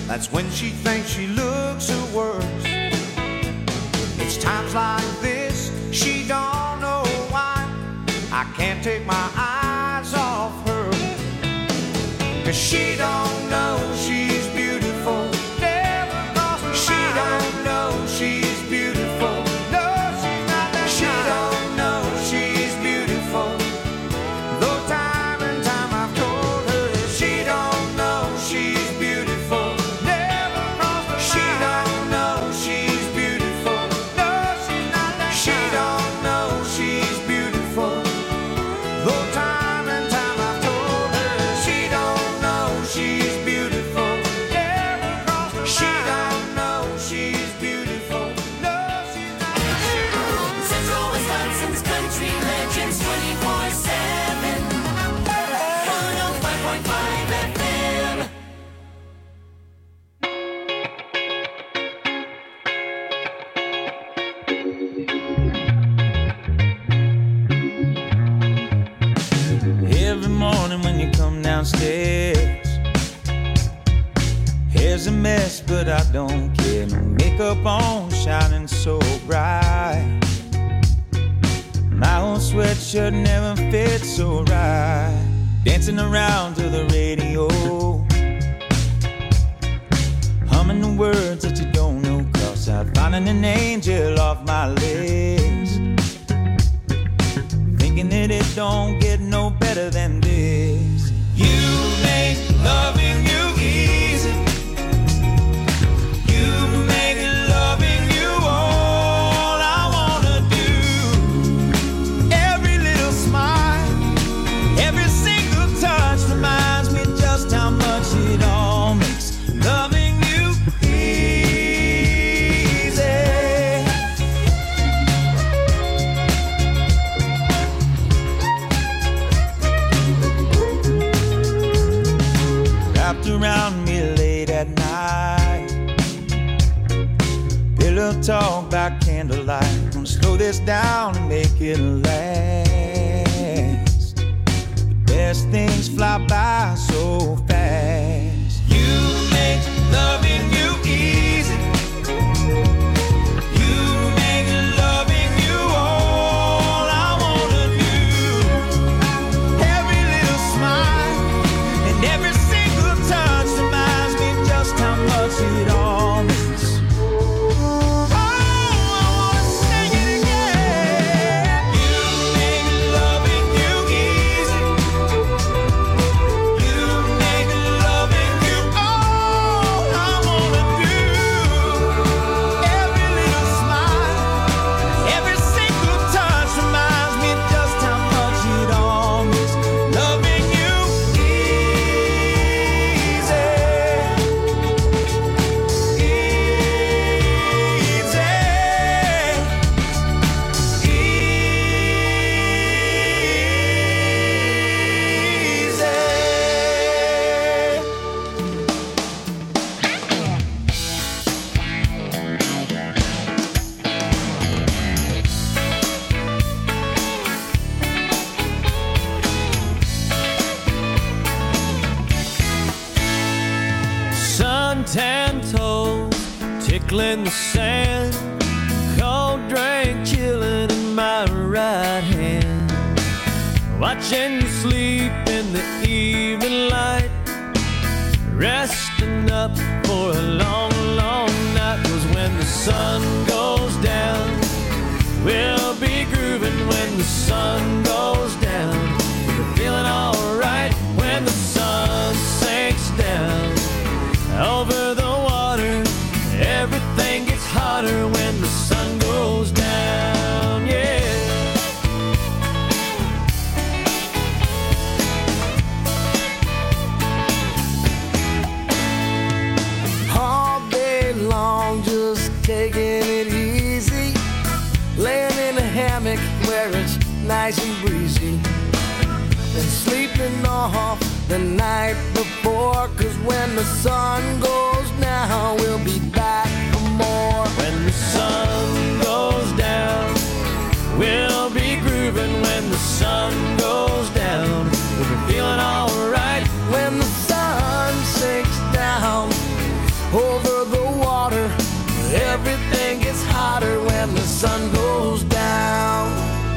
That's when she thinks she looks her worst. It's times like this, she don't know why I can't take my eyes off her. 'Cause she don't know she's beautiful. Never crossed her mind. She don't know she's beautiful. No, she's not that she kind. Don't know she's beautiful. Though time and time I've told her she don't know she's beautiful. Never crossed her mind. She don't know she's beautiful. No, she's not that she kind. Don't know she's beautiful. Though time and time I've told her she don't know she's beautiful. Never crossed her mind. She don't know she's beautiful. No, she's not that she kind. Central Wisconsin's country legends 24/7. 105.5 FM. Every morning when you come downstairs, hair's a mess, but I don't care. No makeup on, shining so bright. My old sweatshirt never fits so right. Dancing around to the radio, humming the words that you don't know, 'cause I'm finding an angel off my list. Thinking that it don't get no better than this. You make loving you easy. You make loving you all I wanna do. Every little smile, every single touch reminds me just how much it all makes loving you easy. Wrapped around me late at night, pillow talk by candlelight. Gonna slow this down and make it last. The best things fly by so fast. You make loving you easy. You make loving you all I wanna do. Every little smile and every single touch reminds me just how much it all means. Oh, I wanna sing it again. You make loving you easy. You make loving you all I wanna do. Every little smile, every single touch reminds me just how much it all means. Loving you easy. Suntan toes tickling the sand, cold drink chilling in my right hand. Watching you sleep in the evening light, resting up for a long, long night. 'Cause when the sun goes down, we'll be grooving when the sun goes down. We're feeling alright when the sun sinks down. Over the water, everything gets hotter when the sun goes down, yeah. All day long, just taking it easy, laying in a hammock where it's nice and breezy, and sleeping off the night before. 'Cause when the sun goes down, we'll be back for more. When the sun goes down, we'll be grooving when the sun goes down. We'll be feeling alright When the sun sinks down, over the water. Everything gets hotter when the sun goes down.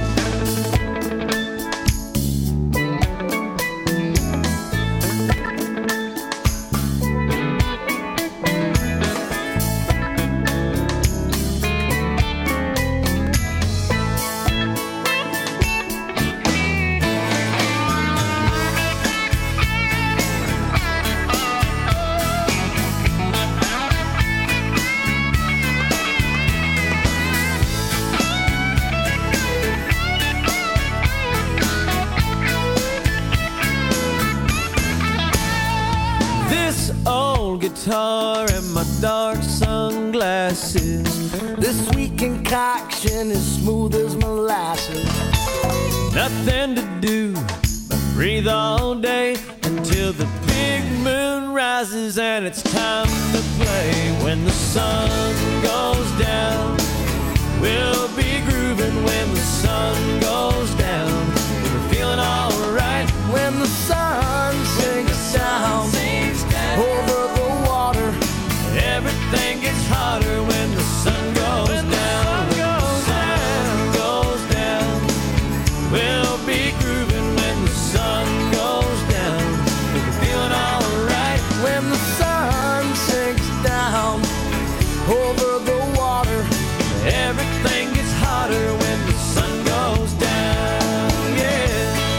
Guitar and my dark sunglasses. This sweet concoction is smooth as molasses. Nothing to do but breathe all day until the big moon rises and it's time to play. When the sun goes down, we'll be grooving. When the sun goes down, we're feeling alright. When the sun sinks down over the water, everything gets hotter when the sun goes down. When the sun goes down, we'll be grooving. When the sun goes down, we're feeling alright. When the sun sinks down over the water, everything gets hotter when the sun goes down. Yeah.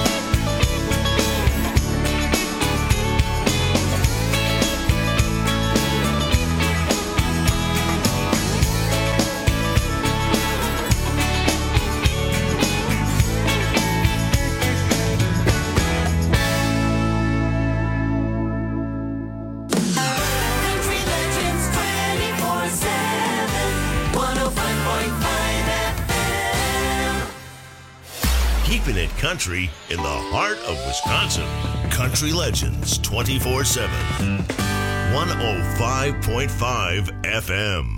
Country Legends 24/7, 105.5 FM. Keeping it country in the heart of Wisconsin. Country Legends 24/7. 105.5 FM.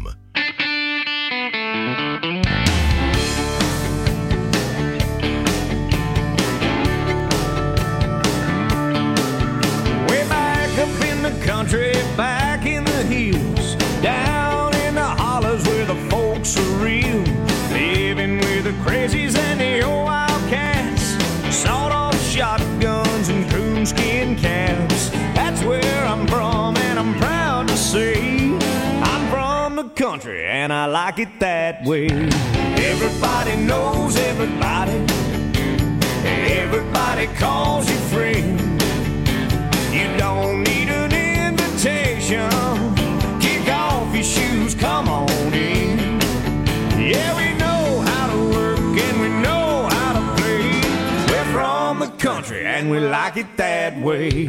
Way back up in the country, back in the hills, down in the hollers where the folks are real, living with the crazies and the old wildcats, sawed-off shotguns and coonskin caps. That's where I'm from, and I'm proud to say I'm from the country, and I like it that way. Everybody knows everybody. Everybody calls you friend. You don't need an invitation. Kick off your shoes, come on in. Yeah, we know how to work and we know how to play. We're from the country and we like it that way.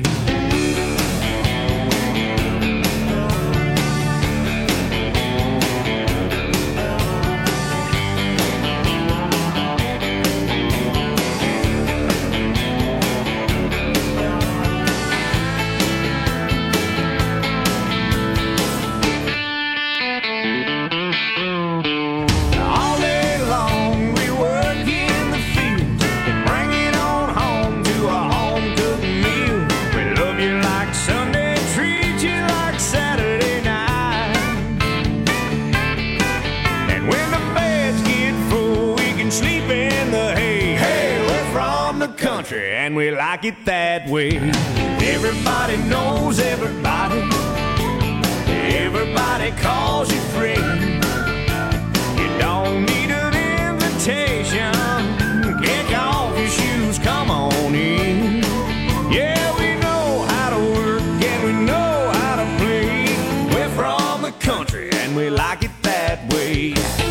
All day long we work in the fields and bring it on home to a home-cooked meal. We love you like Sunday, treat you like Saturday night. And when the beds get full, we can sleep in the hay. Hey, we're from the country and we like it that way. Everybody knows everybody. Everybody calls you friend. You don't need an invitation. Kick off your shoes, come on in. Yeah, we know how to work and we know how to play. We're from the country and we like it that way.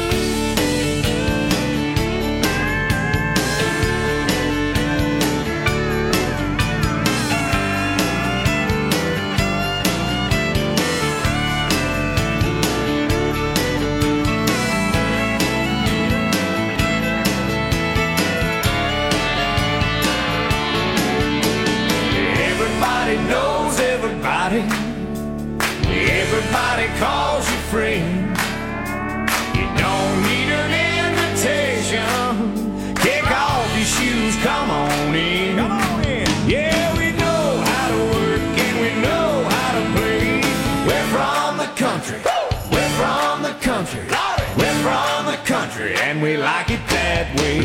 Everybody knows everybody. Everybody calls you friend. You don't need an invitation. Kick off your shoes, come on in. Come on in. Yeah, we know how to work and we know how to play. We're from the we like it that way.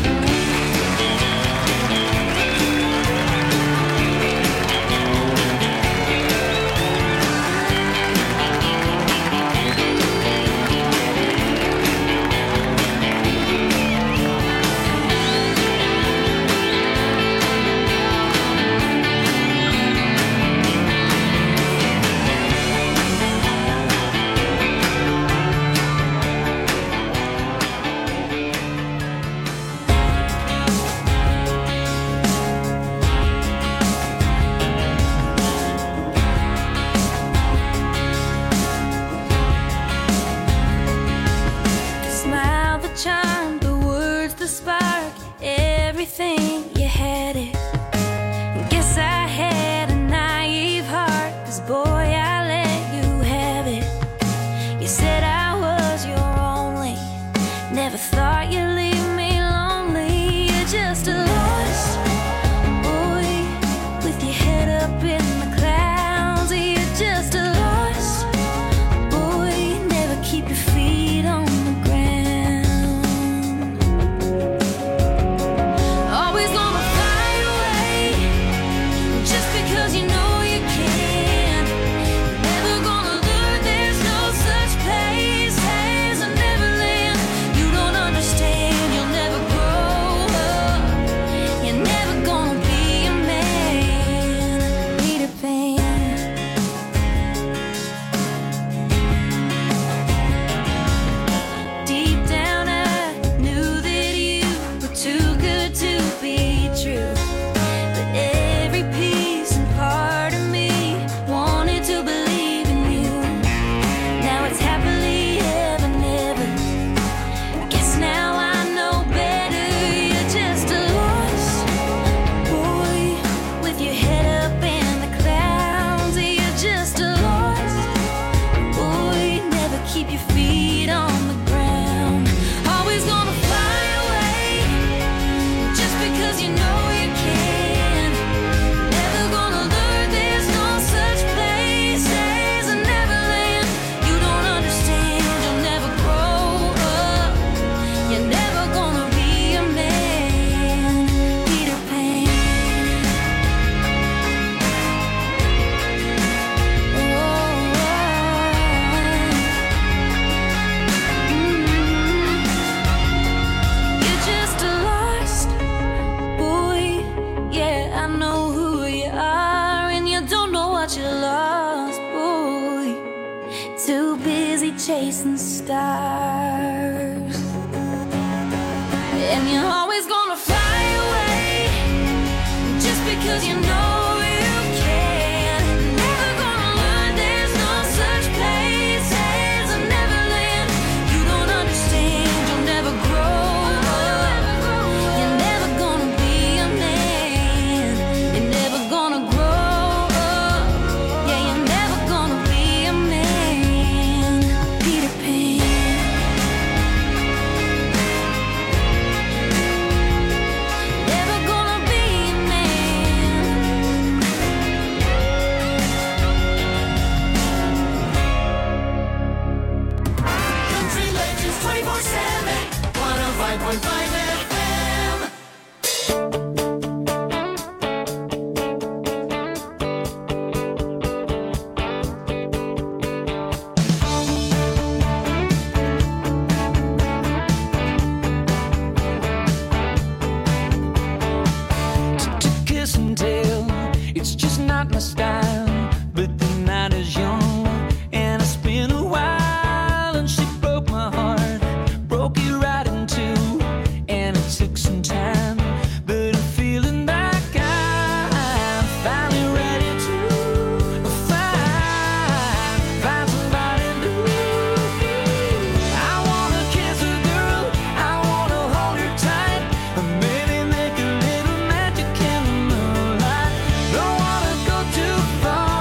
chasing stars, and you're always gonna fly away just because you know you can. Never gonna learn there's no such place as a Neverland. You don't understand, you'll never grow up. You're never gonna be a man. You're never gonna grow up. Yeah, you're never gonna be a man. Peter Pan. Never gonna be a man. Country Legends 24/7, 105.5 FM. To kiss and tell, it's just not my style. But the night is young, and it's been a while. And she broke my heart, broke it right in two, and it took some time. But I'm feeling like I'm finally ready to find somebody new. I wanna kiss a girl, I wanna hold her tight, and maybe make a little magic in the moonlight. Don't wanna go too far,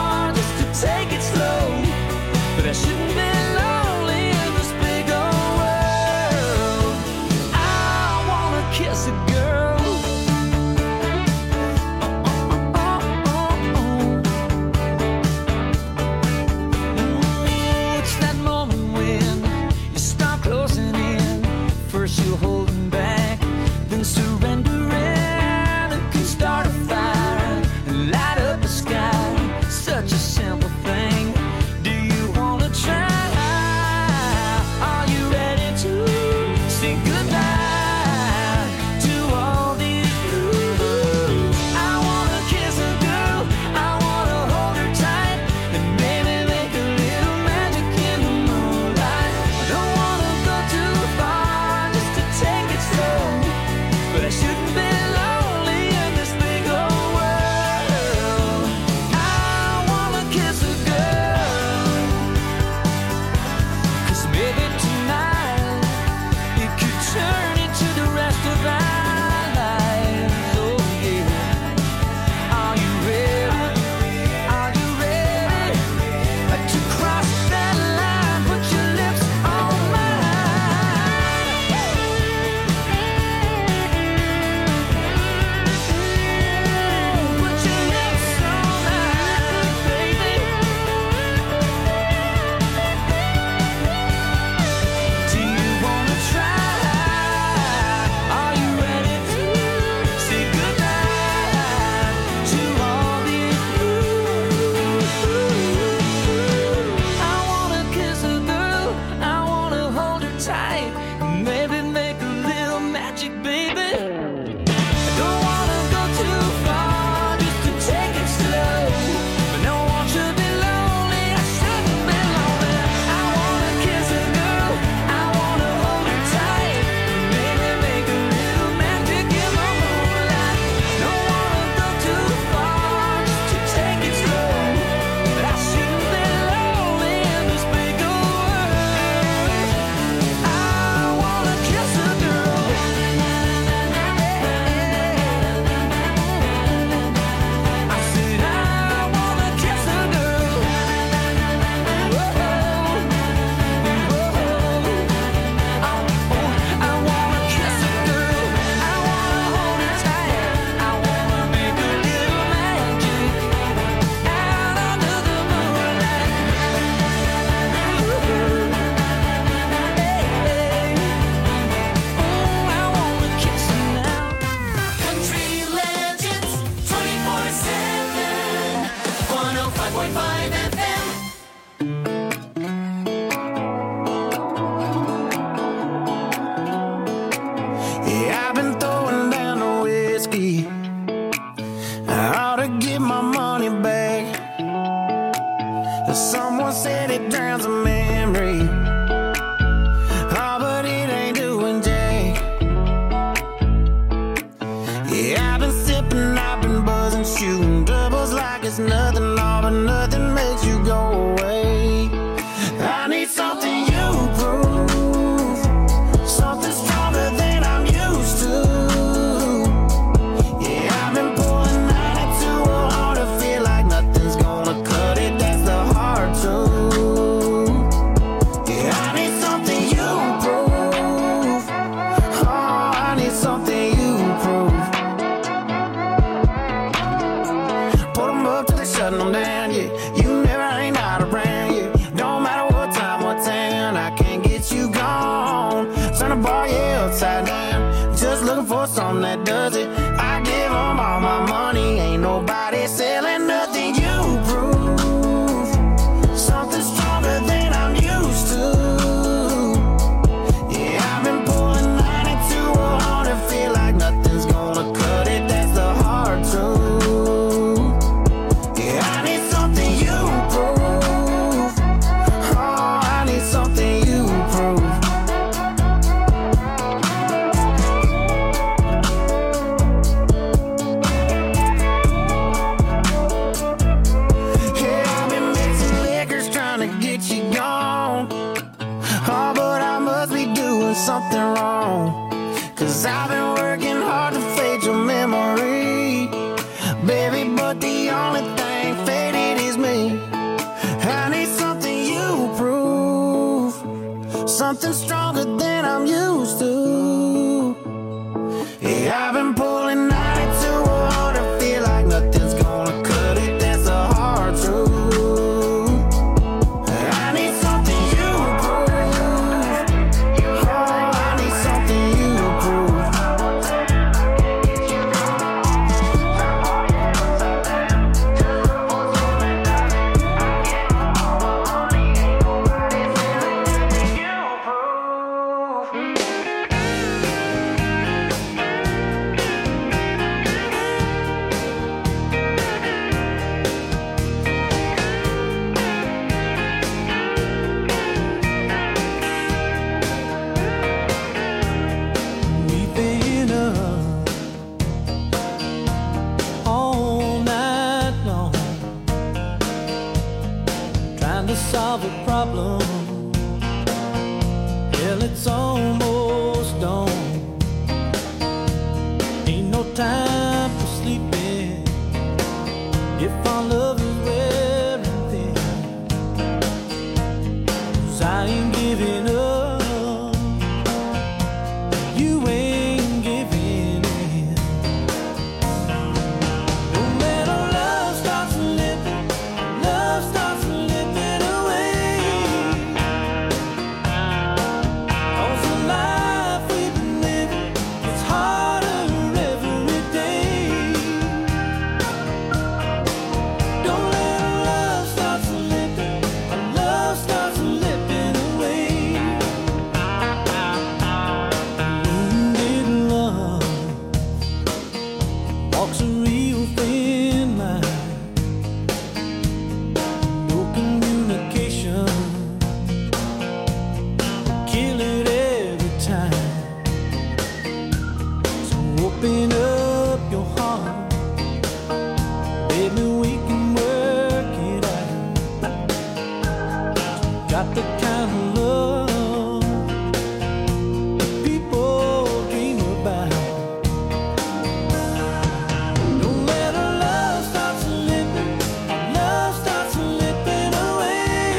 Someone said it drowns a memory. Oh, but it ain't doing Jay. Yeah, I've been sipping, I've been buzzing, shooting doubles like it's nothing, all but nothing makes you go away. I need something you prove, something stronger than I'm used to. Yeah, I've been pulling 92 hard to feel like nothing's gonna cut it. That's the hard truth. Yeah, I need something you prove. Oh, I need something you prove. Put 'em up till they shutting them down, yeah. You never ain't out around, yeah. Don't matter what time, what town, I can't get you gone. Turn the bar, yeah, upside down. Just looking for something that does it. I give 'em all my money, ain't nobody selling nothing. You prove something stronger than I'm used to. Yeah, I've been pulling 92 hard to feel like nothing's gonna cut it. That's the hard truth. Yeah, I need something you prove. Oh, I need something you prove. Yeah, I've been mixing liquors trying to get you gone. Oh, but I must be doing something wrong. 'Cause I've been working hard to fade your memory, baby, but the only thing faded is me. I need something you prove, something stronger than I'm used to. Yeah, I've been pulling 92 hard to feel like nothing's gonna cut it. That's a hard truth. I need something you prove. Oh, I need something you prove. We've been up all night long, trying to solve a problem. Hell, it's almost dawn. Ain't no time for sleeping if our love is wearing thin. 'Cause I ain't giving up, you ain't giving in. No matter love starts slipping away. 'Cause the life we've been living gets harder every day. Don't let our love start slipping, our love starts slipping away. Wounded love walks a real thin line. No communication, kill it every time. So open up your heart, baby, we can work it out. Got the kind of love people dream about. Don't let our love start slipping, our love starts slipping away.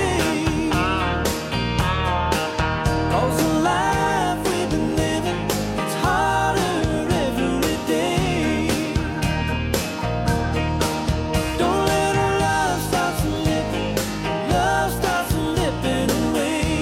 'Cause the life we've been living, it's harder every day. Don't let our love start slipping, love starts slipping away.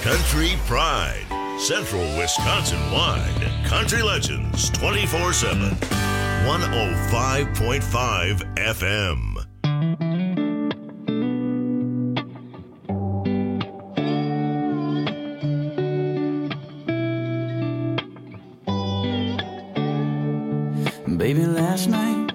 Country Pride. Central Wisconsin-wide. Country Legends 24/7. 105.5 FM. Baby, last night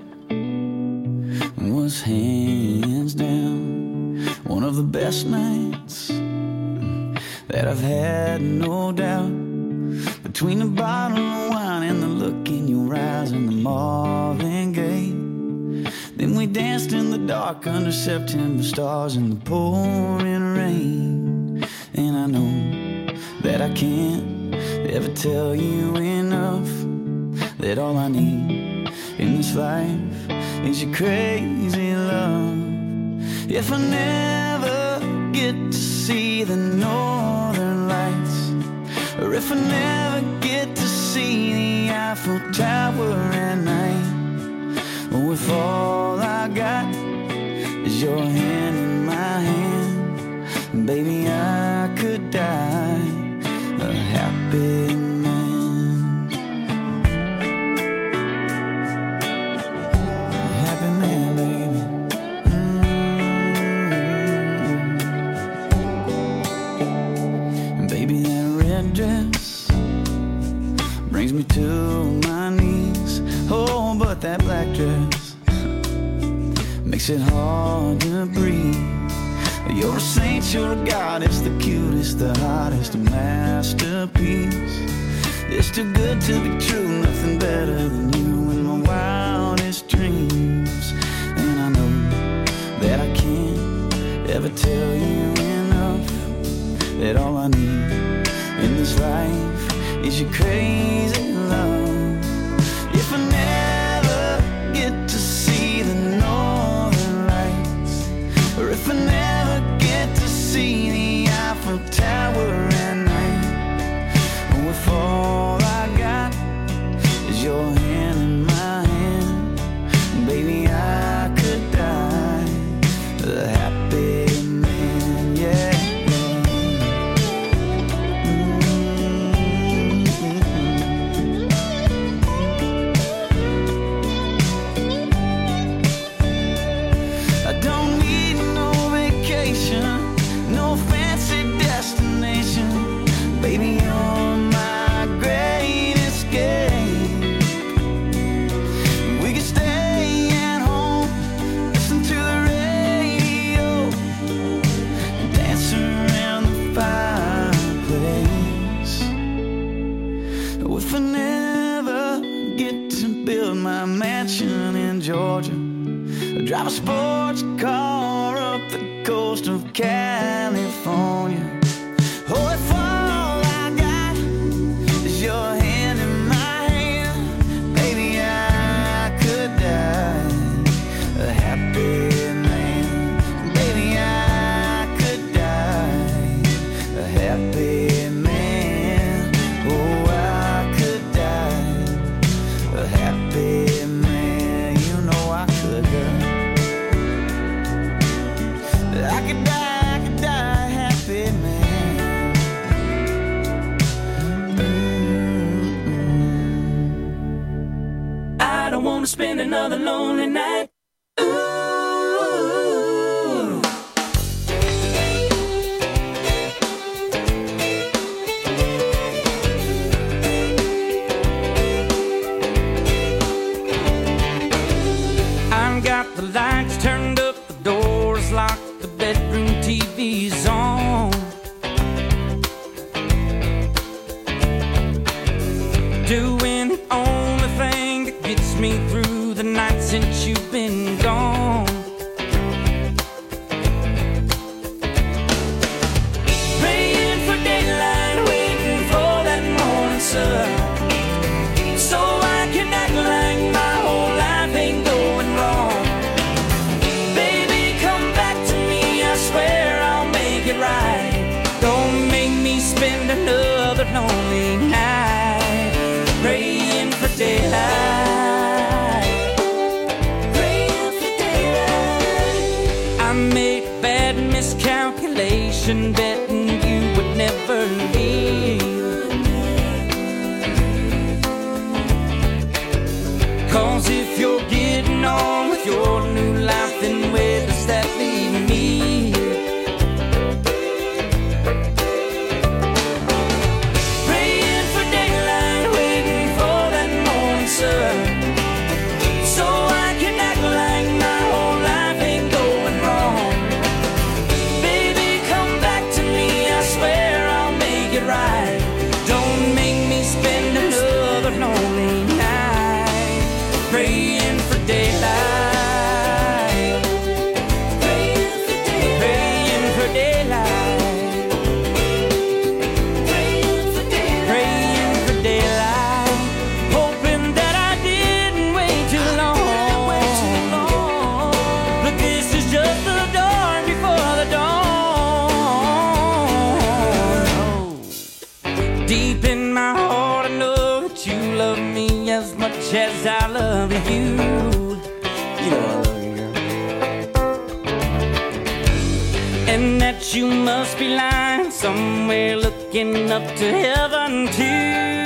was hands down one of the best nights that I've had, no doubt. Between the bottle of wine and the look in your eyes and the Marvin Gaye, then we danced in the dark under September stars in the pouring rain. And I know that I can't ever tell you enough that all I need in this life is your crazy love. If I never get to see the northern lights, or if I never get to see the Eiffel Tower at night, or if all I got is your hand in my hand, baby, I could die a happy man. Brings me to my knees. Oh, but that black dress makes it hard to breathe. You're a saint, you're a goddess, the cutest, the hottest, a masterpiece. It's too good to be true, nothing better than you in my wildest dreams. And I know that I can't ever tell you enough that all I need in this life is your crazy love. If I never get to see the northern lights, or if I never get to see the Eiffel Tower at night, or if all I got is your hand in my hand, baby, I could die a happy man, yeah. Baby, you're my great escape. We could stay at home, listen to the radio, dance around the fireplace. If I never get to build my mansion in Georgia, or drive a sports car up the coast of California, oh, if your hand in my hand, baby, I could die a happy man. Baby, I could die a happy man. Oh, I could die a happy man. You know I could die. I could die a happy man. I don't want to spend another lonely night. I've got the lights turned up, the doors locked, the bedroom TV's on. Doing the only thing that gets me through the night since you've been gone. Praying for daylight, waiting for that morning sun, so I can act like my whole life ain't going wrong. Baby, come back to me, I swear I'll make it right. Don't make me spend another lonely night praying for daylight, praying for daylight. I made a bad miscalculation, betting you would never you. You know I love you, girl. And that you must be lying somewhere looking up to heaven too.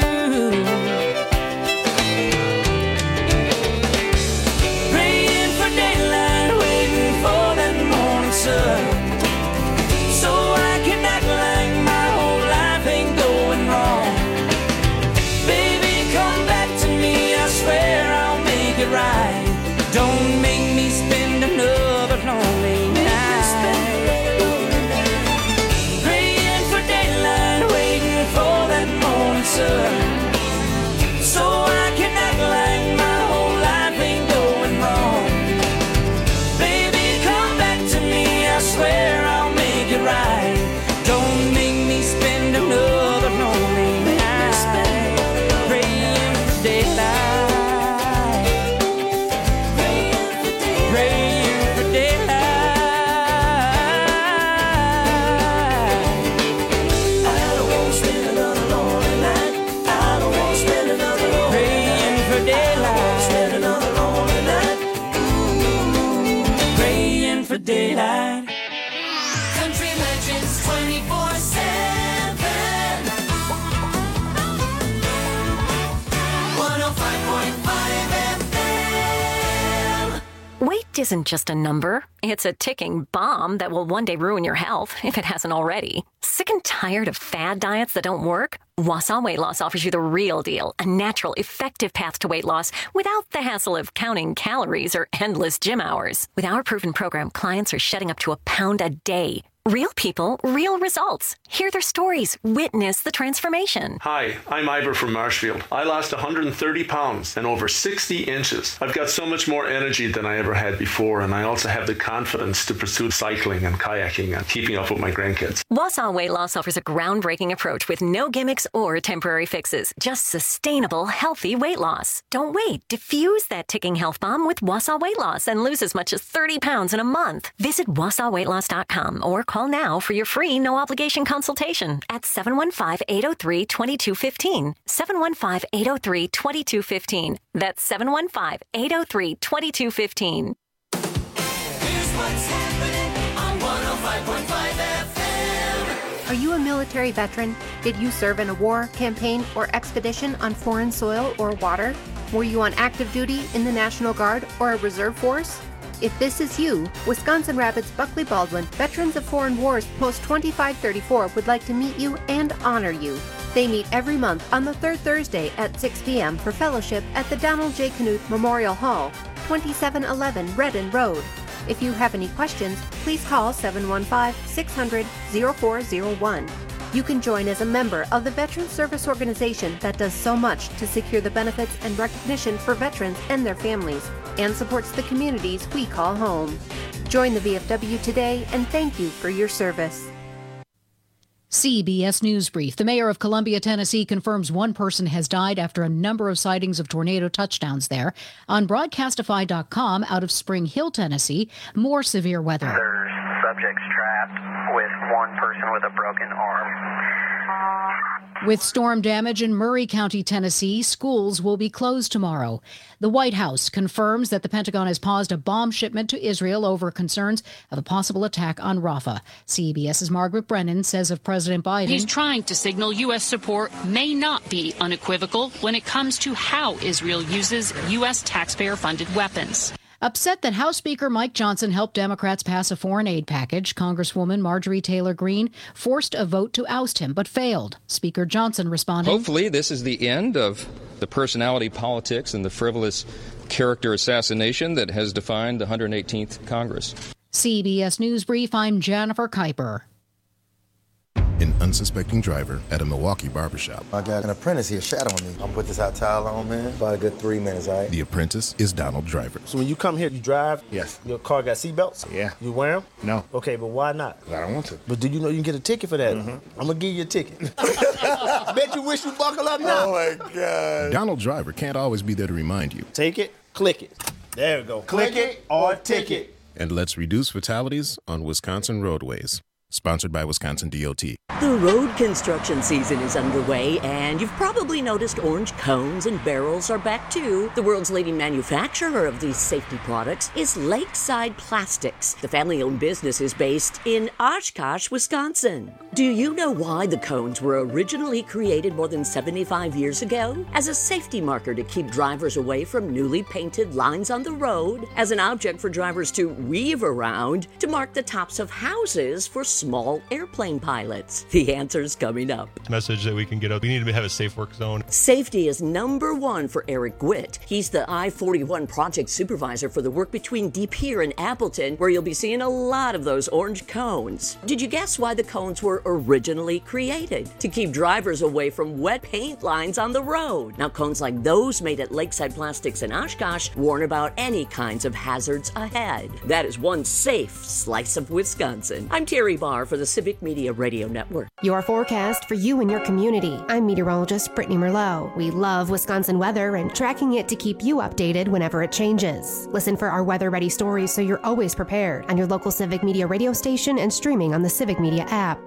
Praying for daylight, waiting for that morning sun, so I can act like my whole life ain't going wrong. Baby, come back to me, I swear I'll make it right. Don't make me spend another lonely night. Praying for daylight, waiting for that morning sun, so I can act like my whole life ain't going wrong. Baby, come back to me, I swear I'll make it right. Don't make me spend another lonely night. Praying for daylight. Praying for daylight. I don't want to spend another lonely night. I don't want to spend another lonely night. Praying for daylight. Spend another lonely night. Praying for daylight. Country Legends 24/7. 105.5 FM. Weight isn't just a number. It's a ticking bomb that will one day ruin your health, if it hasn't already. Sick and tired of fad diets that don't work? Wausau Weight Loss offers you the real deal, a natural, effective path to weight loss without the hassle of counting calories or endless gym hours. With our proven program, clients are shedding up to a pound a day. Real people, real results. Hear their stories. Witness the transformation. Hi, I'm Ivor from Marshfield. I lost 130 pounds and over 60 inches. I've got so much more energy than I ever had before, and I also have the confidence to pursue cycling and kayaking and keeping up with my grandkids. Wausau Weight Loss offers a groundbreaking approach with no gimmicks or temporary fixes. Just sustainable, healthy weight loss. Don't wait. Diffuse that ticking health bomb with Wausau Weight Loss and lose as much as 30 pounds in a month. Visit WausauWeightLoss.com or call now for your free no-obligation consultation at 715-803-2215. 715-803-2215. That's 715-803-2215. Here's what's happening on 105.5 FM. Are you a military veteran? Did you serve in a war, campaign, or expedition on foreign soil or water? Were you on active duty in the National Guard or a reserve force? If this is you, Wisconsin Rapids Buckley Baldwin Veterans of Foreign Wars Post 2534 would like to meet you and honor you. They meet every month on the third Thursday at 6 p.m. for fellowship at the Donald J. Knuth Memorial Hall, 2711 Redden Road. If you have any questions, please call 715-600-0401. You can join as a member of the Veterans Service Organization that does so much to secure the benefits and recognition for veterans and their families, and supports the communities we call home. Join the VFW today, and thank you for your service. CBS News Brief. The mayor of Columbia, Tennessee, confirms one person has died after a number of sightings of tornado touchdowns there. On Broadcastify.com, out of Spring Hill, Tennessee, more severe weather. There's subjects trapped with one person with a broken arm. With storm damage in Murray County, Tennessee, schools will be closed tomorrow. The White House confirms that the Pentagon has paused a bomb shipment to Israel over concerns of a possible attack on Rafah. CBS's Margaret Brennan says of President Biden, he's trying to signal U.S. support may not be unequivocal when it comes to how Israel uses U.S. taxpayer-funded weapons. Upset that House Speaker Mike Johnson helped Democrats pass a foreign aid package, Congresswoman Marjorie Taylor Greene forced a vote to oust him, but failed. Speaker Johnson responding, hopefully this is the end of the personality politics and the frivolous character assassination that has defined the 118th Congress. CBS News Brief, I'm Jennifer Kuiper. An unsuspecting driver at a Milwaukee barbershop. I got an apprentice here shadowing me. I'm gonna put this hot towel on, man. About a good 3 minutes, all right? The apprentice is Donald Driver. So when you come here, you drive? Yes. Your car got seatbelts? Yeah. You wear them? No. Okay, but why not? I don't want to. But do you know you can get a ticket for that? I'm gonna give you a ticket. Bet you wish you buckle up now. Oh my God. Donald Driver can't always be there to remind you. Take it, click it. There we go. Click it or ticket. And let's reduce fatalities on Wisconsin roadways. Sponsored by Wisconsin DOT. The road construction season is underway, and you've probably noticed orange cones and barrels are back too. The world's leading manufacturer of these safety products is Lakeside Plastics. The family-owned business is based in Oshkosh, Wisconsin. Do you know why the cones were originally created more than 75 years ago? As a safety marker to keep drivers away from newly painted lines on the road, as an object for drivers to weave around, to mark the tops of houses for small airplane pilots. The answer's coming up. Message that we can get out. We need to have a safe work zone. Safety is number one for Eric Gwitt. He's the I-41 project supervisor for the work between De Pere and Appleton, where you'll be seeing a lot of those orange cones. Did you guess why the cones were originally created? To keep drivers away from wet paint lines on the road. Now, cones like those made at Lakeside Plastics in Oshkosh warn about any kinds of hazards ahead. That is one safe slice of Wisconsin. I'm Terry Barr for the Civic Media Radio Network. Your forecast for you and your community. I'm meteorologist Brittany Merlot. We love Wisconsin weather and tracking it to keep you updated whenever it changes. Listen for our weather-ready stories so you're always prepared on your local Civic Media radio station and streaming on the Civic Media app.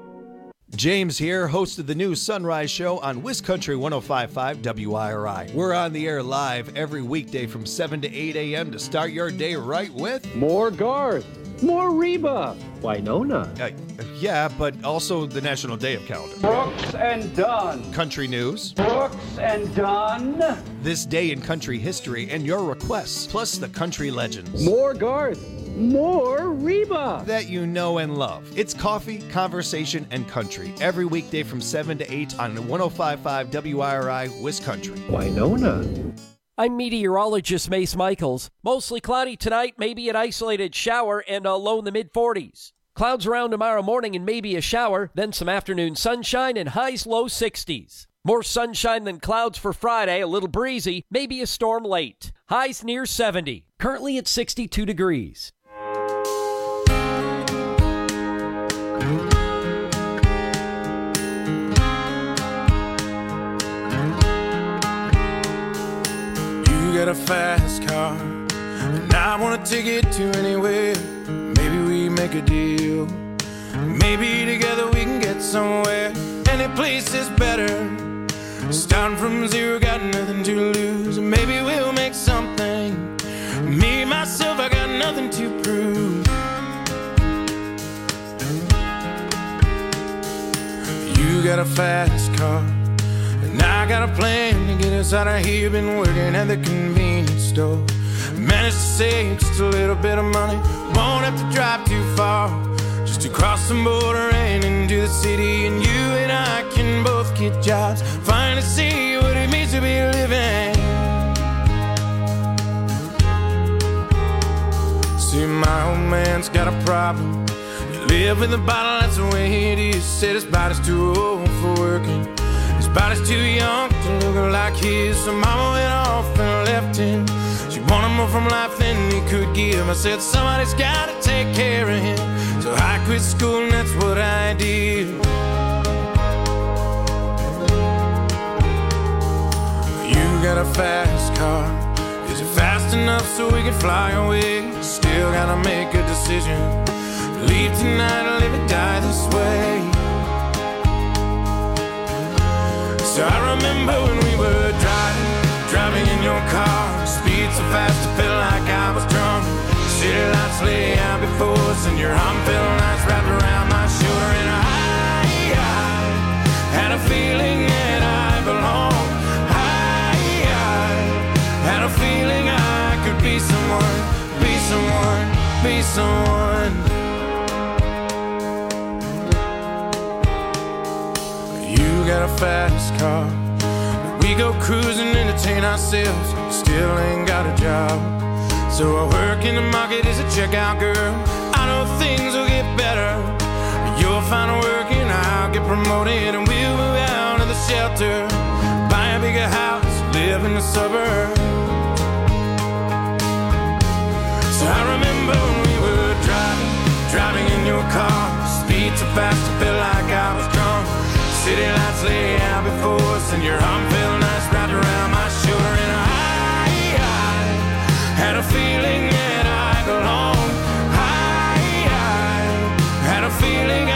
James here, host of the new Sunrise Show on WisCountry 105.5 WIRI. We're on the air live every weekday from 7 to 8 a.m. to start your day right with more Garth, more Reba, Winona. Yeah, but also the National Day of Calendar. Brooks and Dunn. Country news. Brooks and Dunn. This day in country history and your requests, plus the country legends. More Garth. More Reba that you know and love. It's coffee, conversation, and country every weekday from 7 to 8 on 105.5 WIRI WisCountry. Winona. I'm meteorologist Mace Michaels. Mostly cloudy tonight, maybe an isolated shower, and a low in the mid-40s. Clouds around tomorrow morning and maybe a shower, then some afternoon sunshine and highs low 60s. More sunshine than clouds for Friday, a little breezy, maybe a storm late. Highs near 70. Currently at 62 degrees. You got a fast car, and I wanna take it to anywhere. Maybe we make a deal. Maybe together we can get somewhere. Any place is better. Starting from zero, got nothing to lose. Maybe we'll make something. Me, myself, I got nothing to prove. You got a fast car, and I got a plan to get us out of here. Been working at the convenience store. Managed to save just a little bit of money. Won't have to drive too far, just to cross the border and into the city. And you and I can both get jobs, finally see what it means to be living. See, my old man's got a problem. You live with a bottle, that's the way it is. Said his body's too old for working. His body's too young to look like his. So mama went off and left him. She wanted more from life than he could give. I said somebody's gotta take care of him. So I quit school and that's what I did. You got a fast car. Is it fast enough so we can fly away? Still gotta make a decision. Leave tonight or live or die this way. So I remember when we were driving in your car. Speed so fast I felt like I was drunk. City lights lay out before us, and your arm felt nice wrapped around my shoulder. And I had a feeling that I belonged. I had a feeling I could be someone, be someone, be someone. You got a fast car. We go cruising, entertain ourselves. Still ain't got a job. So I work in the market as a checkout girl. I know things will get better. You'll find work and I'll get promoted, and we'll move out of the shelter, buy a bigger house, live in the suburbs. So I remember when we were driving in your car. Speed so fast I felt like I was drunk. City lights lay out before us, and your arm felt nice wrapped around my shoulder. And I had a feeling that I belonged. I had a feeling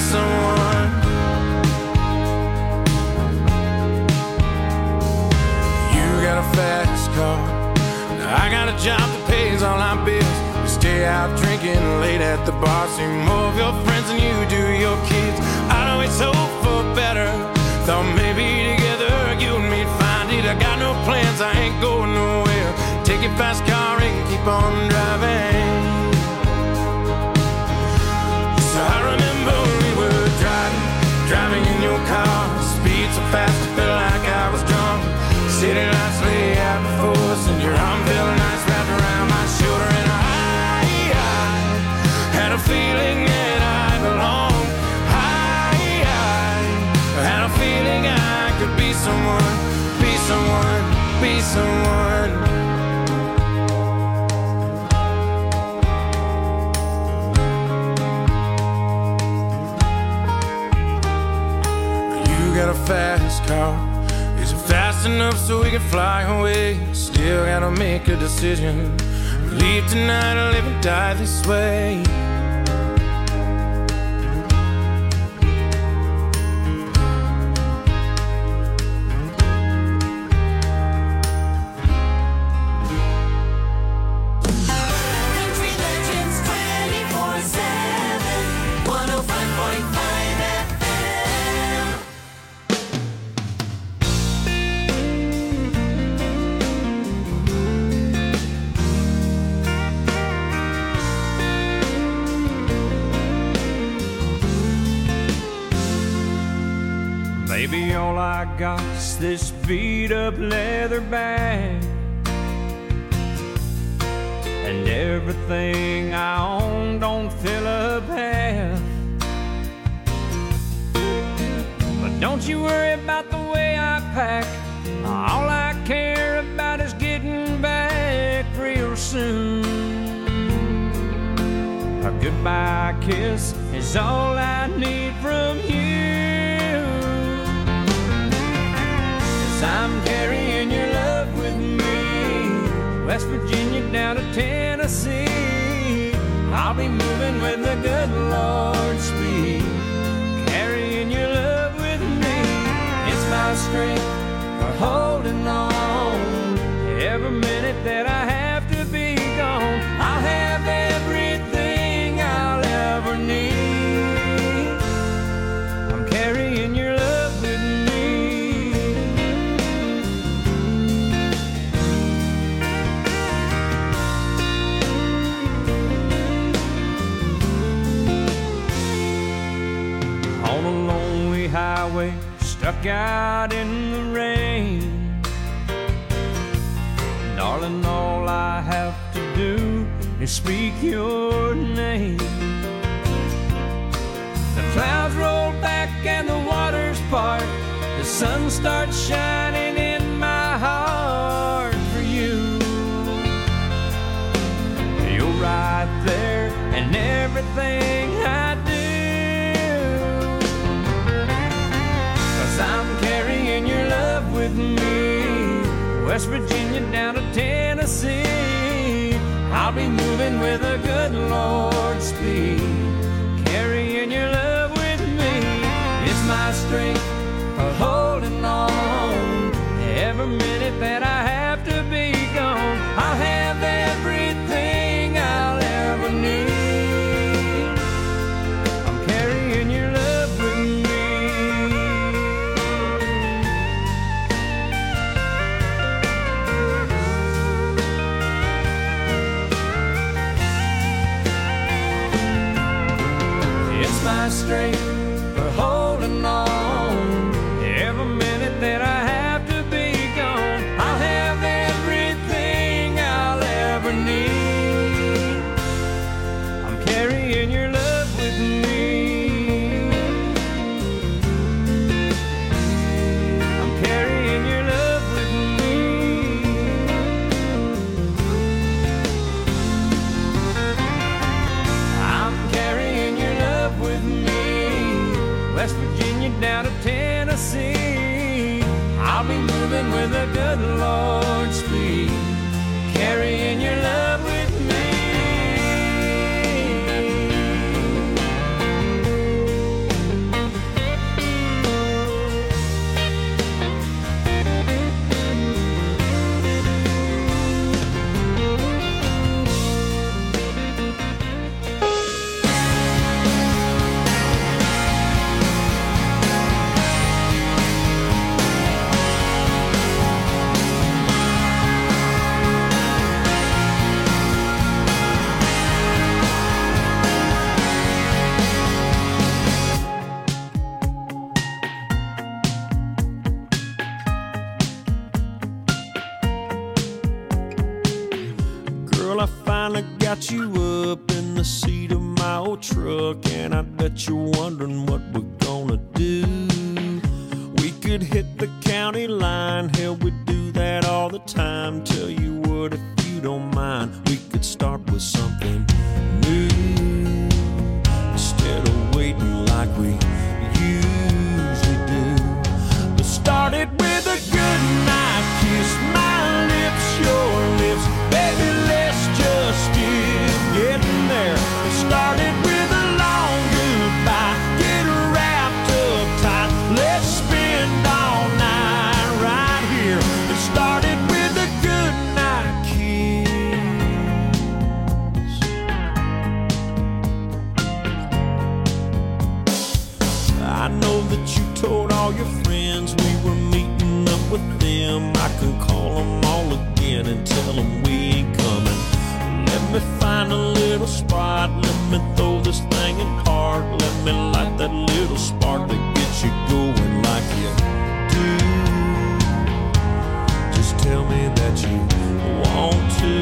someone. You got a fast car, I got a job that pays all our bills. We stay out drinking late at the bar, see more of your friends than you do your kids. I'd always hope for better, thought maybe together you and me'd find it. I got no plans, I ain't going nowhere. Take your fast car and keep on driving. So I remember we were driving in your car, speed so fast I felt like I was drunk. City lights lay out before us, and your arm felt nice wrapped around my shoulder. And I had a feeling that I belonged. I had a feeling I could be someone, be someone, be someone. You got a fast car. Is it fast enough so we can fly away? Still gotta make a decision. Leave tonight or live and die this way. Country Legends 24/7, 105.5 FM. Baby, all I got is this beat up leather bag, and everything I own don't fill up half. But don't you worry about the way I pack. All I care about is getting back real soon. A goodbye kiss is all I need from you. I'm carrying your love with me, West Virginia down to Tennessee. I'll be moving with the good Lord's speed, carrying your love with me. It's my strength for holding on. Every minute that I have to be gone, I'll have everything I'll ever need. I'm carrying your love with me. On a lonely highway, stuck out in the rain. Darling, all I have to do is speak your name. The clouds roll back and the waters part. The sun starts shining in my heart for you. You're right there and everything I do. I'm carrying your love with me, West Virginia down to Tennessee. I'll be moving with a good Lord's speed, carrying your love with me. It's my strength for holding on. Every minute that I have to be gone, I'll have everything I'll ever need. I'm carrying your love with me. My strength for holding on. Every minute that I have to be gone, I'll have everything I'll ever need. I'm carrying your love with me. I'm carrying your love with me. I'm carrying your love with me. got you up in the seat of my old truck, and I bet you're wondering what we're gonna do. We could hit the county line, hell, we do that all the time. Tell you what, if you don't mind, we could start with something new instead of waiting like we usually do. Let's start it with a good night kiss, my lips, your lips, baby, let's just get getting there. Let's start it with a long goodbye, get wrapped up tight, let's spend all night right here. Let's start it with a good night kiss. I know that you told all your friends we were meeting up with them. I can call them all again and tell them we ain't coming. Let me find a little spot, let me throw this thing in park, let me light that little spark that gets you going like you do. Just tell me that you want to.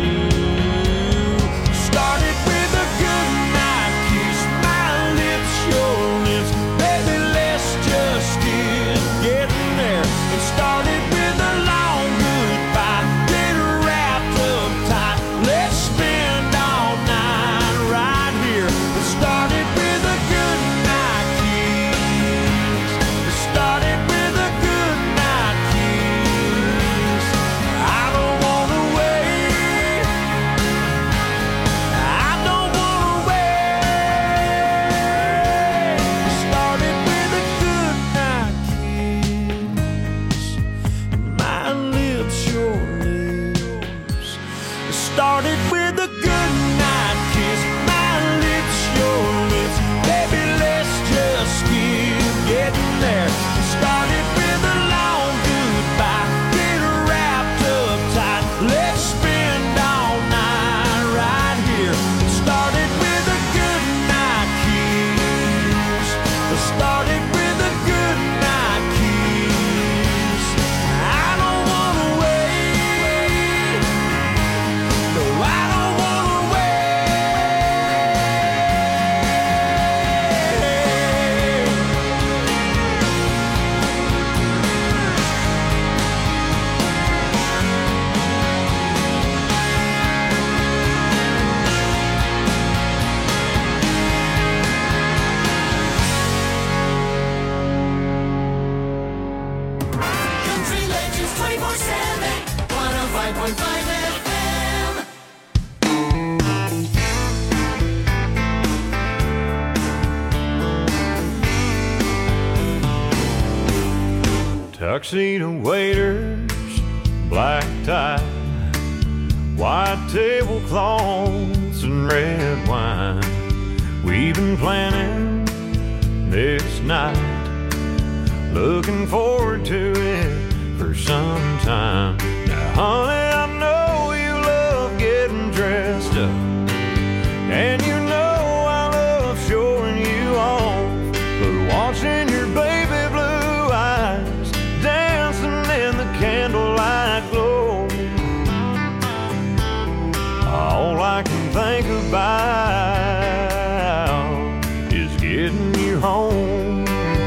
Start it with a good night kiss, my lips, your lips, baby, let's just get getting there. And start it with a long goodbye, get wrapped up tight, let's spend all night right here. Let's start it with a good night kiss. Let's start it with a good night kiss. I don't wanna wait, I don't wanna wait. Start it with a good night kiss, my lips, your lips. Start it with a good night kiss, my lips, your lips, baby, let's just keep getting there. Start it with a long goodbye, get wrapped up tight, let's spend all night right here. Start it with a good night kiss. Start it with a good night kiss. I don't wanna wait, no, I don't wanna Country Legends 24/7, 105.5 FM. Tuxedo waiters, black tie, white tablecloths and red wine. We've been planning this night, looking forward to it for some time. Now, honey, I know you love getting dressed up, and you know I love showing you off, but watching your baby blue eyes dancing in the candlelight glow, all I can think about is getting you home.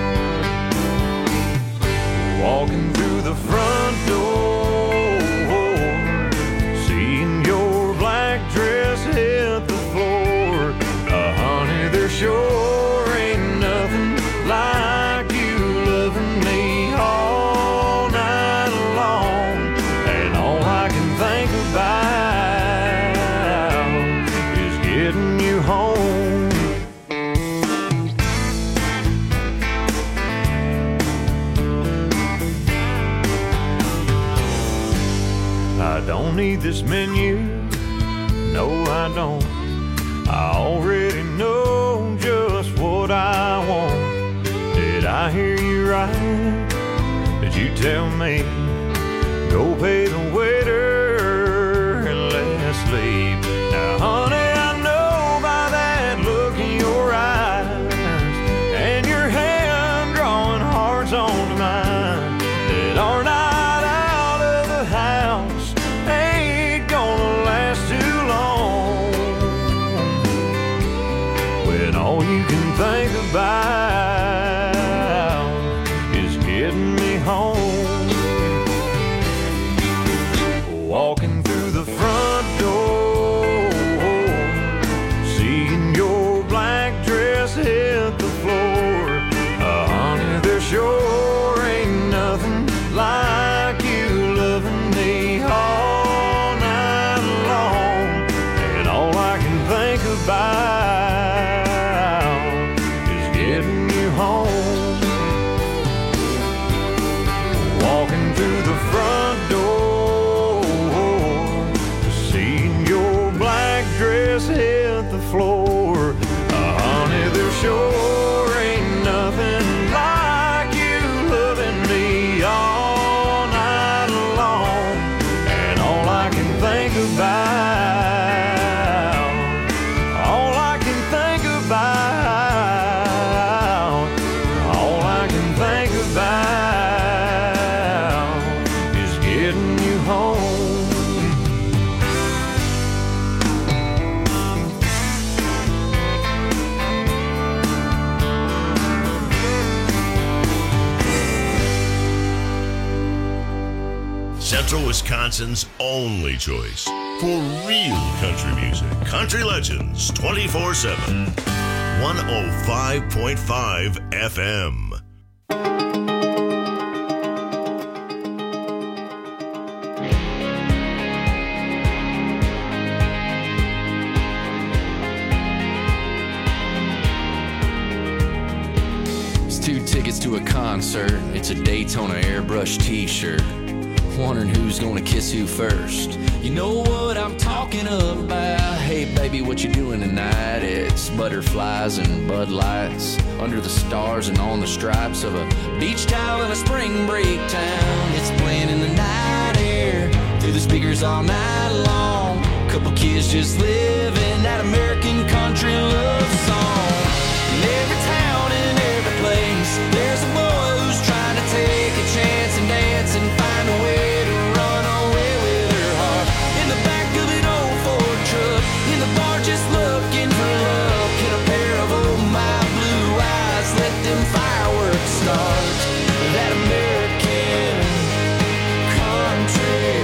Walking through the front door, seeing your black dress hit the floor. Honey, there sure ain't nothing like you loving me all night long. And all I can think about is getting you home. I don't need this menu, no I don't. I already know just what I want. Did I hear you right? Did you tell me, go pay the waiter and let's leave? Now honey, I know by that look in your eyes and your hand drawing hearts onto mine, that our night out of the house ain't gonna last too long. Sure ain't nothing like you loving me all night long. And all I can think about, all I can think about, all I can think about is getting you home. Central Wisconsin's only choice for real country music. Country Legends 24/7. 105.5 FM. It's 2 tickets to a concert. It's a Daytona airbrush t-shirt. Wondering who's gonna kiss who first. You know what I'm talking about. Hey baby, what you doing tonight? It's butterflies and Bud Lights under the stars and on the stripes of a beach towel in a spring break town. It's playing in the night air through the speakers all night long. Couple kids just living that American country love song. In every town and every place, there's a boy who's trying to take a chance and dance and find a way to run away with her heart. In the back of an old Ford truck, in the bar just looking for love. Can a pair of oh my blue eyes let them fireworks start? That American country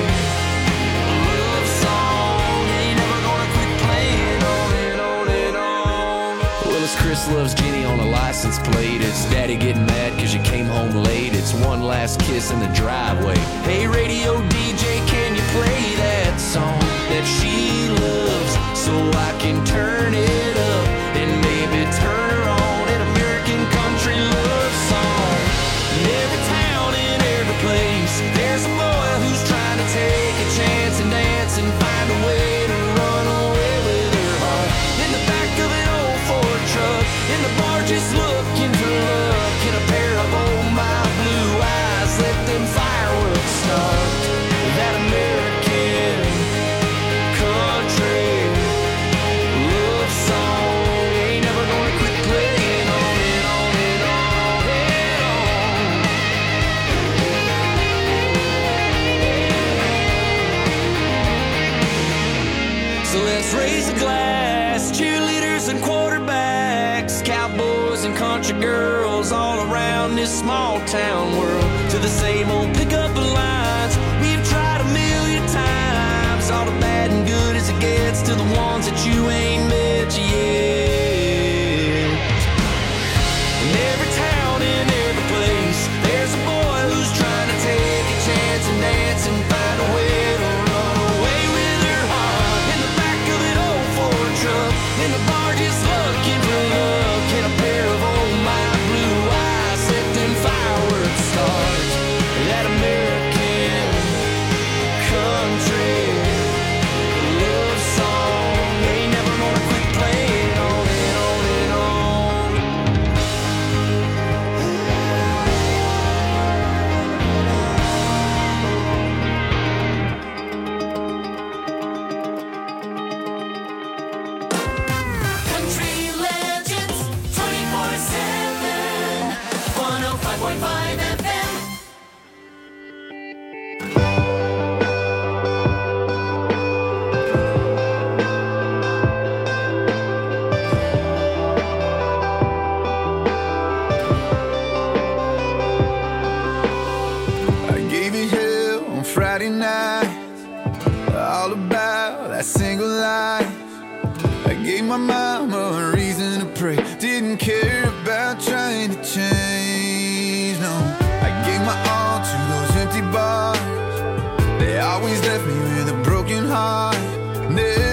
love song ain't never gonna quit playing on and on and on. Well, it's Chris Loves Jenny on a license plate. It's Daddy getting mad cause you came home late. It's one last kiss in the driveway. Hey radio DJ, can you play that song that she loves so I can turn it up and maybe turn her on? An American country love song. In every town, in every place, there's a boy who's trying to take a chance and dance and find a way to run away with her heart. In the back of an old Ford truck, in the bar just looking for love. Can a pair of oh my blue eyes let them fireworks start? That American country love song ain't never gonna quit playing on and on and on and on. So let's raise a glass, cheerleaders and quarterbacks, cowboys and country girls all around this small town world, to the same old pickup lines we've tried a million times. All the bad and good as it gets, to the ones that you ain't met yet. In every town, in every place, there's a boy who's trying to take a chance and dance and find a way to run away with her heart. In the back of an old Ford truck, in the bar just looking for love. Can a pair of oh my blue eyes let them fireworks start? That American country love song ain't never gonna quit playing on and on and on. Country Legends 24/7. 105.5 FM. I gave you hell on Friday night, all about that single life. I gave my mama a reason to pray, didn't care about trying to change, no. I gave my all to those empty bars, they always left me with a broken heart. Never